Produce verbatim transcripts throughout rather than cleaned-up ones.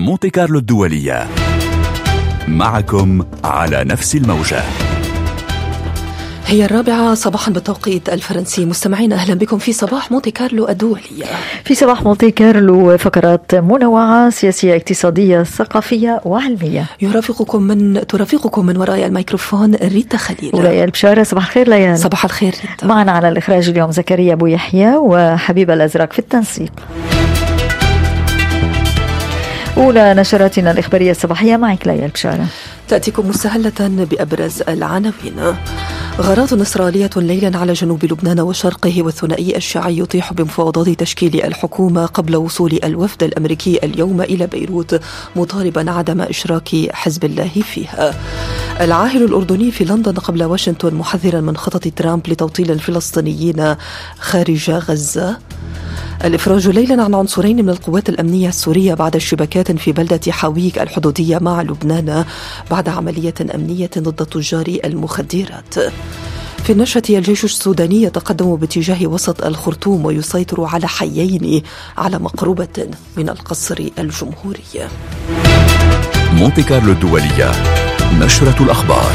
مونتي كارلو الدولية، معكم على نفس الموجة. هي الرابعة صباحا بالتوقيت الفرنسي. مستمعين أهلا بكم في صباح مونتي كارلو الدولية. في صباح مونتي كارلو فقرات منوعة سياسية اقتصادية ثقافية وعلمية. يرافقكم من ترافقكم من وراء الميكروفون ريتا خليل وليال بشارة. صباح الخير ليال. صباح الخير ريتا. معنا على الإخراج اليوم زكريا أبو يحيى وحبيب الأزرق في التنسيق. أولى نشراتنا الإخبارية الصباحية معك ليال بشارة. تأتيكم مستهلة بأبرز العناوين. غارات إسرائيلية ليلا على جنوب لبنان وشرقه، والثنائي الشيعي يطيح بمفاوضات تشكيل الحكومة قبل وصول الوفد الأمريكي اليوم إلى بيروت، مطالبا عدم إشراك حزب الله فيها. العاهل الأردني في لندن قبل واشنطن محذرا من خطط ترامب لتوطين الفلسطينيين خارج غزة. الإفراج ليلا عن عنصرين من القوات الأمنية السورية بعد اشتباكات في بلدة حويك الحدودية مع لبنان بعد عملية أمنية ضد تجار المخدرات. في النشرة الجيش السوداني يتقدم باتجاه وسط الخرطوم ويسيطر على حيين على مقربة من القصر الجمهوري. مونتي كارلو الدولية، نشرة الأخبار.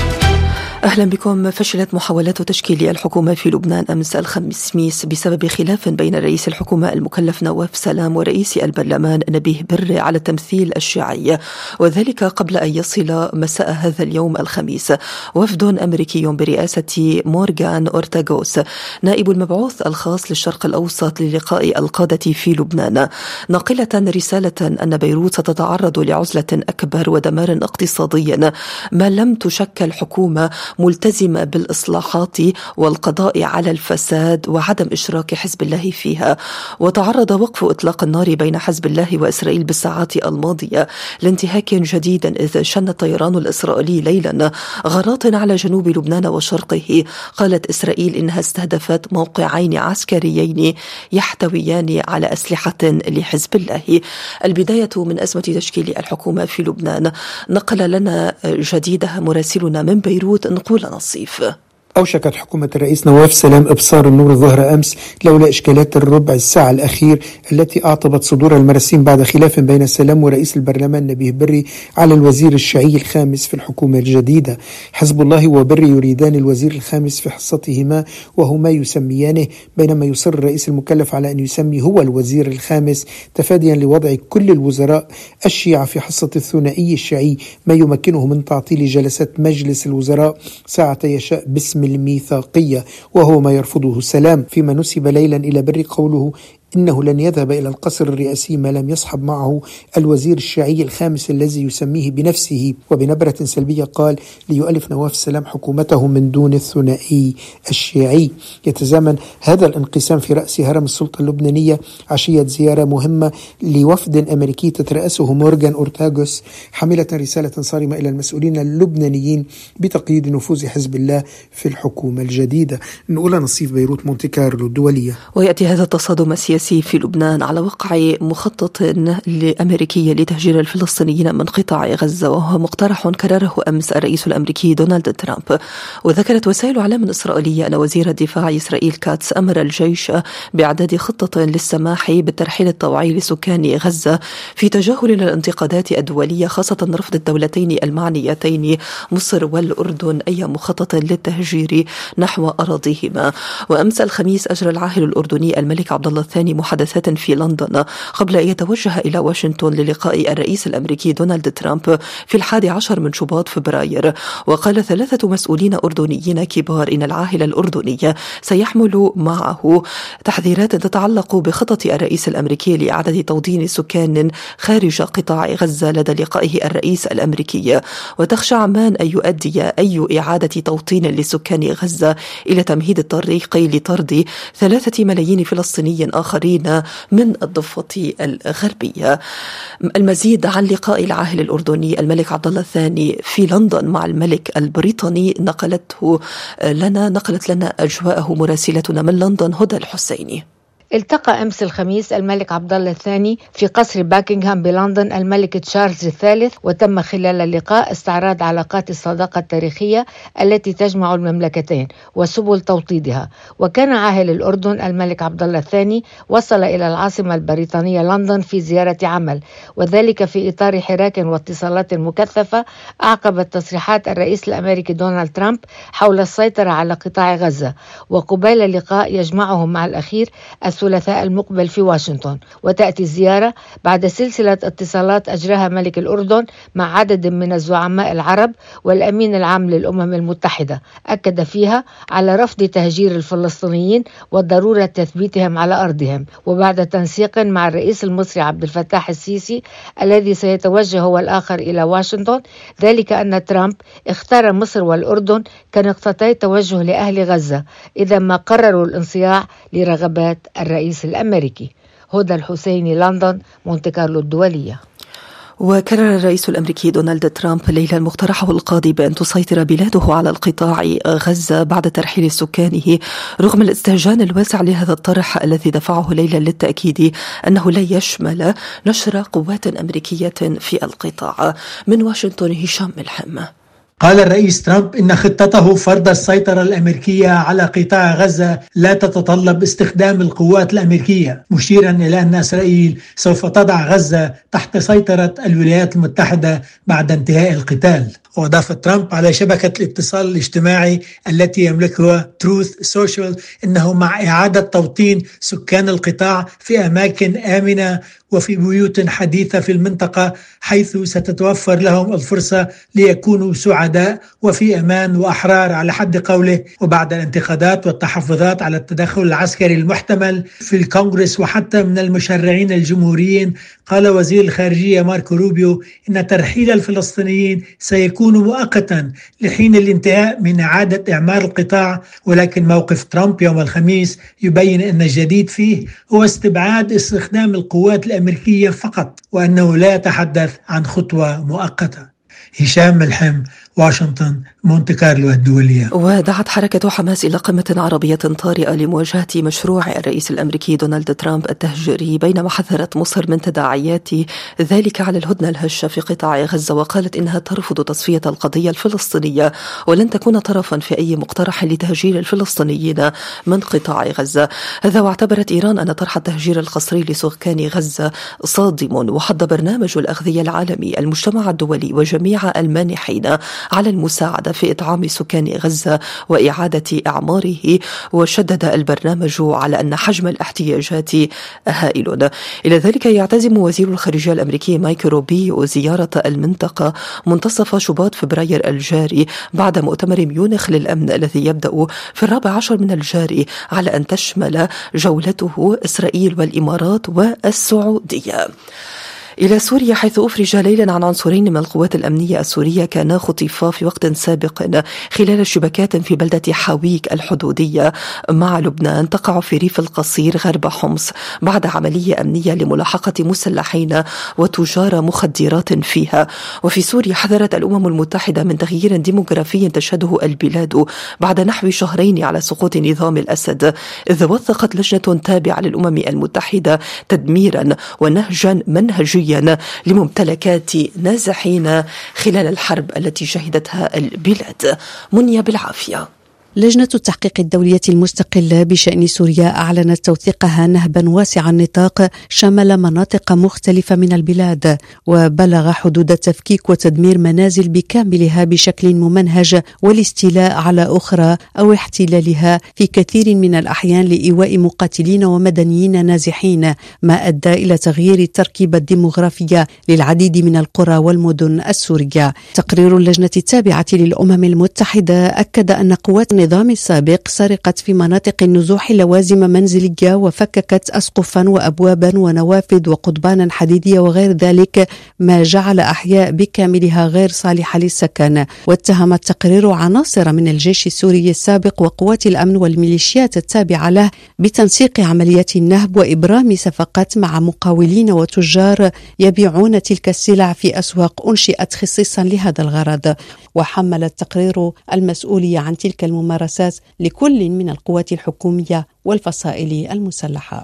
أهلا بكم. فشلت محاولات تشكيل الحكومة في لبنان أمس الخميس بسبب خلاف بين رئيس الحكومة المكلف نواف سلام ورئيس البرلمان نبيه بري على التمثيل الشيعي، وذلك قبل أن يصل مساء هذا اليوم الخميس وفد أمريكي برئاسة مورغان أورتاغوس نائب المبعوث الخاص للشرق الأوسط للقاء القادة في لبنان، ناقلة رسالة أن بيروت ستتعرض لعزلة أكبر ودمار اقتصادي ما لم تشكل حكومة ملتزمة بالإصلاحات والقضاء على الفساد وعدم إشراك حزب الله فيها. وتعرض وقف إطلاق النار بين حزب الله وإسرائيل بالساعات الماضية لانتهاك جديد، إذ شن الطيران الإسرائيلي ليلا غارات على جنوب لبنان وشرقه. قالت إسرائيل إنها استهدفت موقعين عسكريين يحتويان على أسلحة لحزب الله. البداية من أزمة تشكيل الحكومة في لبنان. نقل لنا جديدها مراسلنا من بيروت نقول نصيف. أوشكت حكومة الرئيس نواف سلام إبصار النور ظهر أمس لولا إشكالات الربع الساعة الأخير التي أعطبت صدور المراسيم بعد خلاف بين سلام ورئيس البرلمان نبيه بري على الوزير الشيعي الخامس في الحكومة الجديدة. حزب الله وبري يريدان الوزير الخامس في حصتهما وهو ما يسميانه، بينما يصر الرئيس المكلف على أن يسمي هو الوزير الخامس تفاديا لوضع كل الوزراء الشيعة في حصة الثنائي الشيعي، ما يمكنه من تعطيل جلسات مجلس الوزراء ساعة يشاء باسم الميثاقية، وهو ما يرفضه سلام. فيما نسب ليلا إلى بري قوله إنه لن يذهب إلى القصر الرئاسي ما لم يصحب معه الوزير الشيعي الخامس الذي يسميه بنفسه، وبنبرة سلبية قال ليؤلف نواف سلام حكومته من دون الثنائي الشيعي. يتزامن هذا الانقسام في رأس هرم السلطة اللبنانية عشية زيارة مهمة لوفد أمريكي تترأسه مورغان أورتاغوس حاملة رسالة صارمة إلى المسؤولين اللبنانيين بتقييد نفوذ حزب الله في الحكومة الجديدة. نقول نصيف بيروت مونتي كارلو الدولية. ويأتي هذا التصادم السياسي في لبنان على وقع مخطط لأمريكي لتهجير الفلسطينيين من قطاع غزة، وهو مقترح كرره أمس الرئيس الأمريكي دونالد ترامب. وذكرت وسائل إعلام إسرائيلية أن وزير الدفاع إسرائيل كاتس أمر الجيش بإعداد خطة للسماح بالترحيل الطوعي لسكان غزة في تجاهل للانتقادات الدولية، خاصة رفض الدولتين المعنيتين مصر والأردن أي مخطط للتهجير نحو أراضيهما. وأمس الخميس أجرى العاهل الأردني الملك عبد الله الثاني محادثات في لندن قبل أن يتوجه إلى واشنطن للقاء الرئيس الأمريكي دونالد ترامب في الحادي عشر من شباط فبراير. وقال ثلاثة مسؤولين أردنيين كبار إن العاهل الأردني سيحمل معه تحذيرات تتعلق بخطط الرئيس الأمريكي لإعادة توطين سكان خارج قطاع غزة لدى لقائه الرئيس الأمريكي. وتخشى عمان أن يؤدي أي إعادة توطين لسكان غزة إلى تمهيد الطريق لطرد ثلاثة ملايين فلسطيني آخرين من الضفة الغربية. المزيد عن لقاء العاهل الأردني الملك عبد الله الثاني في لندن مع الملك البريطاني نقلته لنا نقلت لنا أجواءه مراسلتنا من لندن هدى الحسيني. التقى أمس الخميس الملك عبد الله الثاني في قصر باكنغهام بلندن الملك تشارلز الثالث، وتم خلال اللقاء استعراض علاقات الصداقة التاريخية التي تجمع المملكتين وسبل توطيدها. وكان عاهل الأردن الملك عبد الله الثاني وصل إلى العاصمة البريطانية لندن في زيارة عمل، وذلك في إطار حراك واتصالات مكثفة أعقبت تصريحات الرئيس الأمريكي دونالد ترامب حول السيطرة على قطاع غزة، وقبيل لقاء يجمعهم مع الأخير الثلاثاء المقبل في واشنطن. وتأتي الزيارة بعد سلسلة اتصالات أجراها ملك الأردن مع عدد من الزعماء العرب والأمين العام للأمم المتحدة، أكد فيها على رفض تهجير الفلسطينيين وضرورة تثبيتهم على أرضهم، وبعد تنسيق مع الرئيس المصري عبد الفتاح السيسي الذي سيتوجه هو الآخر إلى واشنطن، ذلك أن ترامب اختار مصر والأردن كنقطتي توجه لأهل غزة إذا ما قرروا الانصياع لرغبات الرئيس الأمريكي. هدى الحسيني، لندن، مونte كارلو الدولية. وكرر الرئيس الأمريكي دونالد ترامب ليلا مقترحه القاضي بأن تسيطر بلاده على القطاع غزة بعد ترحيل سكانه، رغم الاستهجان الواسع لهذا الطرح الذي دفعه ليلا للتأكيد أنه لا يشمل نشر قوات أمريكية في القطاع. من واشنطن، هشام ملحم. قال الرئيس ترامب إن خطته فرض السيطرة الأمريكية على قطاع غزة لا تتطلب استخدام القوات الأمريكية، مشيرا إلى أن إسرائيل سوف تضع غزة تحت سيطرة الولايات المتحدة بعد انتهاء القتال. وأضاف ترامب على شبكة الاتصال الاجتماعي التي يملكها تروث سوشيال إنه مع إعادة توطين سكان القطاع في أماكن آمنة وفي بيوت حديثة في المنطقة حيث ستتوفر لهم الفرصة ليكونوا سعداء وفي أمان وأحرار على حد قوله. وبعد الانتقادات والتحفظات على التدخل العسكري المحتمل في الكونغرس وحتى من المشرعين الجمهوريين، قال وزير الخارجية ماركو روبيو إن ترحيل الفلسطينيين سيكون مؤقتا لحين الانتهاء من إعادة إعمار القطاع، ولكن موقف ترامب يوم الخميس يبين أن الجديد فيه هو استبعاد استخدام القوات الأمريكية فقط، وأنه لا يتحدث عن خطوة مؤقتة. هشام ملحم، واشنطن، مونte كارلو الدولية. ودعت حركة حماس إلى قمة عربية طارئة لمواجهة مشروع الرئيس الأمريكي دونالد ترامب التهجيري، بينما حذرت مصر من تداعيات ذلك على الهدنة الهشة في قطاع غزة، وقالت إنها ترفض تصفية القضية الفلسطينية ولن تكون طرفا في أي مقترح لتهجير الفلسطينيين من قطاع غزة. هذا واعتبرت إيران أن طرح التهجير القسري لسكان غزة صادم، وحض برنامج الأغذية العالمي المجتمع الدولي وجميع المانحين على المساعدة في إطعام سكان غزة وإعادة إعماره، وشدد البرنامج على أن حجم الاحتياجات هائل. إلى ذلك يعتزم وزير الخارجية الأمريكي مايك روبيو زيارة المنطقة منتصف شباط فبراير الجاري بعد مؤتمر ميونخ للأمن الذي يبدأ في الرابع عشر من الجاري، على أن تشمل جولته إسرائيل والإمارات والسعودية. إلى سوريا، حيث أفرج ليلا عن عنصرين من القوات الأمنية السورية كانا خطفا في وقت سابق خلال شبكات في بلدة حويك الحدودية مع لبنان تقع في ريف القصير غرب حمص، بعد عملية أمنية لملاحقة مسلحين وتجار مخدرات فيها. وفي سوريا، حذرت الأمم المتحدة من تغيير ديموغرافي تشهده البلاد بعد نحو شهرين على سقوط نظام الأسد، إذ وثقت لجنة تابعة للأمم المتحدة تدميرا ونهجا منهجيا لممتلكات نازحين خلال الحرب التي شهدتها البلاد. منيا بالعافية. لجنة التحقيق الدولية المستقلة بشأن سوريا أعلنت توثيقها نهبا واسع النطاق شمل مناطق مختلفة من البلاد، وبلغ حدود تفكيك وتدمير منازل بكاملها بشكل ممنهج والاستيلاء على أخرى أو احتلالها في كثير من الأحيان لإيواء مقاتلين ومدنيين نازحين، ما أدى إلى تغيير التركيبة الديمغرافية للعديد من القرى والمدن السورية. تقرير اللجنة التابعة للأمم المتحدة أكد أن قوات النظام السابق سرقت في مناطق النزوح لوازم منزلية وفككت أسقفا وأبوابا ونوافذ وقضبانا حديدية وغير ذلك، ما جعل أحياء بكاملها غير صالحة للسكن. واتهم التقرير عناصر من الجيش السوري السابق وقوات الأمن والميليشيات التابعة له بتنسيق عمليات النهب وإبرام صفقات مع مقاولين وتجار يبيعون تلك السلع في أسواق أنشئت خصيصا لهذا الغرض. وحمل التقرير المسؤولية عن تلك الممارسة الممارسات لكل من القوات الحكومية والفصائل المسلحة.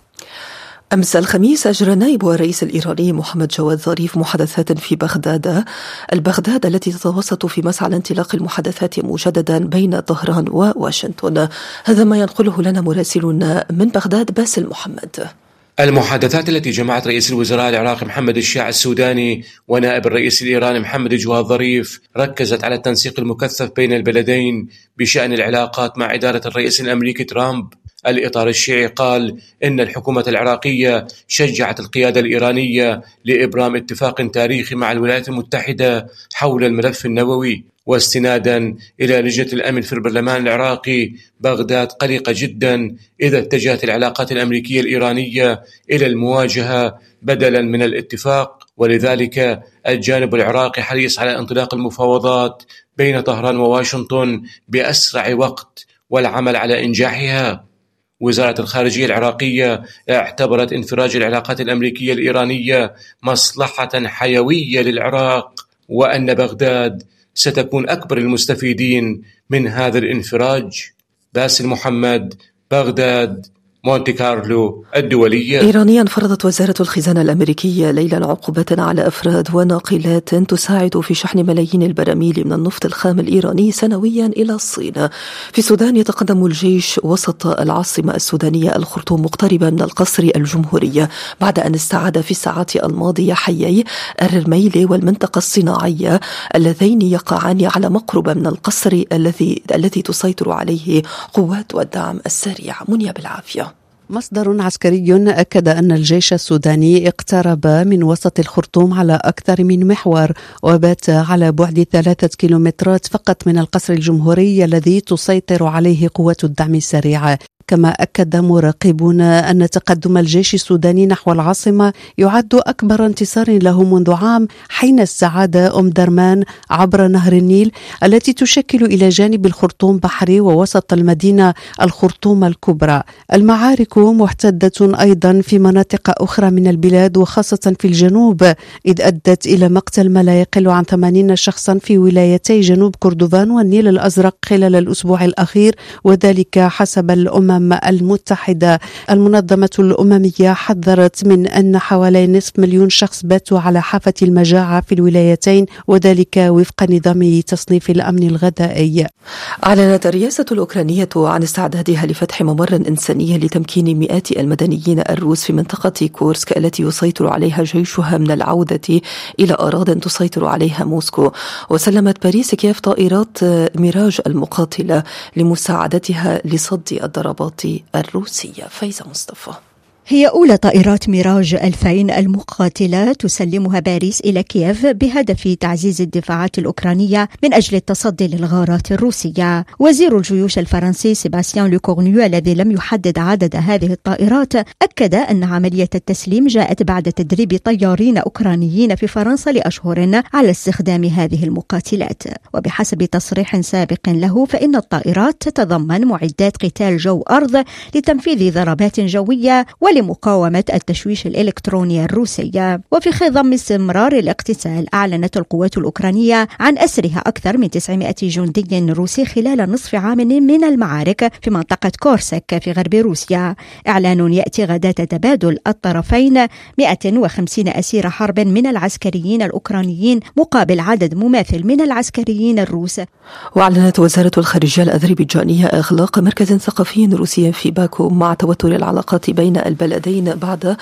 أمس الخميس أجرى نائب الرئيس الإيراني محمد جواد ظريف محادثات في بغداد البغداد التي تتوسط في مسعى الانطلاق المحادثات مجددا بين طهران وواشنطن. هذا ما ينقله لنا مراسلنا من بغداد باسل محمد. المحادثات التي جمعت رئيس الوزراء العراقي محمد الشيع السوداني ونائب الرئيس الإيراني محمد جواد ظريف ركزت على التنسيق المكثف بين البلدين بشأن العلاقات مع إدارة الرئيس الأمريكي ترامب. الإطار الشيعي قال إن الحكومة العراقية شجعت القيادة الإيرانية لإبرام اتفاق تاريخي مع الولايات المتحدة حول الملف النووي. واستنادا إلى لجنة الأمن في البرلمان العراقي، بغداد قلقة جدا إذا اتجهت العلاقات الأمريكية الإيرانية إلى المواجهة بدلا من الاتفاق، ولذلك الجانب العراقي حريص على انطلاق المفاوضات بين طهران وواشنطن بأسرع وقت والعمل على إنجاحها. وزارة الخارجية العراقية اعتبرت انفراج العلاقات الأمريكية الإيرانية مصلحة حيوية للعراق، وأن بغداد ستكون أكبر المستفيدين من هذا الانفراج. باسل محمد، بغداد، مونتي كارلو الدولية. إيرانيا فرضت وزارة الخزانة الأمريكية ليلا عقوبة على أفراد وناقلات تساعد في شحن ملايين البراميل من النفط الخام الإيراني سنويا إلى الصين. في السودان يتقدم الجيش وسط العاصمة السودانية الخرطوم مقتربا من القصر الجمهوري بعد أن استعاد في الساعات الماضية حيي الرميلي والمنطقة الصناعية اللذين يقعان على مقربة من القصر الذي الذي تسيطر عليه قوات الدعم السريع. منيا بالعافية. مصدر عسكري أكد أن الجيش السوداني اقترب من وسط الخرطوم على أكثر من محور، وبات على بعد ثلاثة كيلومترات فقط من القصر الجمهوري الذي تسيطر عليه قوات الدعم السريع. كما أكد مراقبون أن تقدم الجيش السوداني نحو العاصمة يعد أكبر انتصار له منذ عام حين استعاد أم درمان عبر نهر النيل التي تشكل إلى جانب الخرطوم بحري ووسط المدينة الخرطوم الكبرى. المعارك محتدة أيضا في مناطق أخرى من البلاد وخاصة في الجنوب، إذ أدت إلى مقتل ما لا يقل عن ثمانين شخصا في ولايتي جنوب كردفان والنيل الأزرق خلال الأسبوع الأخير، وذلك حسب الأمم المتحدة. المنظمة الأممية حذرت من أن حوالي نصف مليون شخص باتوا على حافة المجاعة في الولايتين، وذلك وفق نظام تصنيف الأمن الغذائي. أعلنت الرئاسة الأوكرانية عن استعدادها لفتح ممر إنساني لتمكين مئات المدنيين الروس في منطقة كورسك التي يسيطر عليها جيشها من العودة إلى أراضٍ تسيطر عليها موسكو. وسلمت باريس كييف طائرات ميراج المقاتلة لمساعدتها لصد الضربات الروسية. فايزة مصطفى. هي أولى طائرات ميراج ألفين المقاتلة تسلمها باريس إلى كييف بهدف تعزيز الدفاعات الأوكرانية من أجل التصدي للغارات الروسية. وزير الجيوش الفرنسي سيباستيان لوكورنيو الذي لم يحدد عدد هذه الطائرات أكد أن عملية التسليم جاءت بعد تدريب طيارين أوكرانيين في فرنسا لأشهر على استخدام هذه المقاتلات. وبحسب تصريح سابق له فإن الطائرات تتضمن معدات قتال جو أرض لتنفيذ ضربات جوية لمقاومة التشويش الإلكتروني الروسي. وفي خضم استمرار الاقتتال أعلنت القوات الأوكرانية عن أسرها أكثر من تسعمائة جندي روسي خلال نصف عام من المعارك في منطقة كورسك في غرب روسيا. إعلان يأتي غداة تبادل الطرفين مئة وخمسين أسير حرب من العسكريين الأوكرانيين مقابل عدد مماثل من العسكريين الروس. وأعلنت وزارة الخارجية الأذربيجانية إغلاق مركز ثقافي روسي في باكو مع توتر العلاقات بين البلدين بعد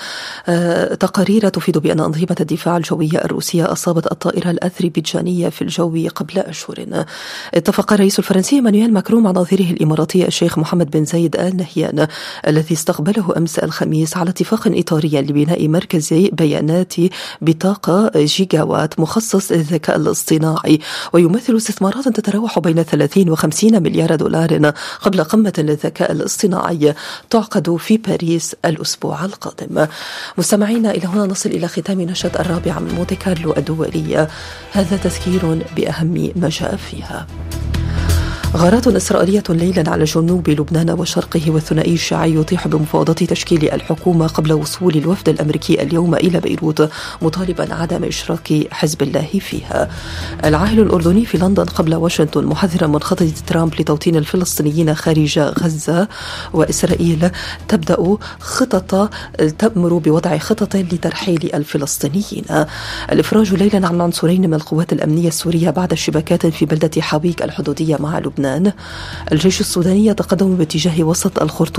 تقارير تفيد بأن أنظمة الدفاع الجوية الروسية أصابت الطائرة الأذربيجانية في الجو قبل أشهر. اتفق الرئيس الفرنسي مانويل ماكرون مع نظيره الإماراتي الشيخ محمد بن زايد آل نهيان الذي استقبله أمس الخميس على اتفاق إطاري لبناء مركز بيانات بطاقة جيجاوات مخصص للذكاء الاصطناعي، ويمثل استثمارات تتراوح بين ثلاثين وخمسين مليار دولار قبل قمة للذكاء الاصطناعي تعقد في باريس الأسبوع القادم. مستمعينا، إلى هنا نصل إلى ختام نشرة الرابعة من مونتي كارلو الدولية. هذا تذكير بأهم ما جاء فيها. غارات إسرائيلية ليلا على جنوب لبنان وشرقه والثنائي الشيعي يطيح بمفاوضات تشكيل الحكومة قبل وصول الوفد الأمريكي اليوم إلى بيروت مطالبا عدم إشراك حزب الله فيها. العاهل الأردني في لندن قبل واشنطن محذرا من خطة ترامب لتوطين الفلسطينيين خارج غزة، وإسرائيل تبدأ خطط تأمر بوضع خطط لترحيل الفلسطينيين. الإفراج ليلا عن عنصرين من القوات الأمنية السورية بعد اشتباكات في بلدة حويك الحدودية مع لبنان. الجيش السوداني يتقدم باتجاه وسط الخرطوم